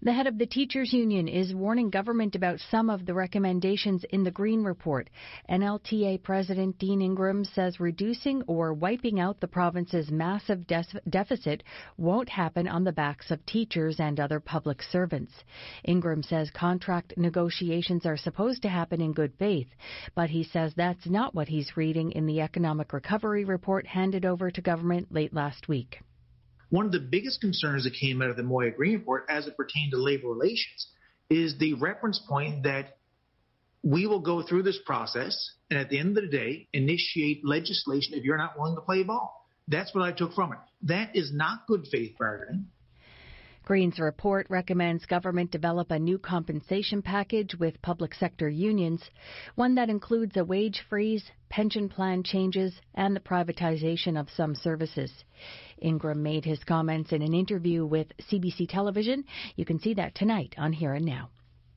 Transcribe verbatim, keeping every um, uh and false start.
The head of the teachers union is warning government about some of the recommendations in the Green Report. N L T A President Dean Ingram says reducing or wiping out the province's massive de- deficit won't happen on the backs of teachers and other public servants. Ingram says contract negotiations are supposed to happen in good faith, but he says that's not what he's reading in the Economic Recovery Report handed over to government late last week. One of the biggest concerns that came out of the Moya Green Report as it pertained to labor relations is the reference point that we will go through this process and at the end of the day initiate legislation if you're not willing to play ball. That's what I took from it. That is not good faith bargaining. Green's report recommends government develop a new compensation package with public sector unions, one that includes a wage freeze, pension plan changes, and the privatization of some services. Ingram made his comments in an interview with C B C Television. You can see that tonight on Here and Now.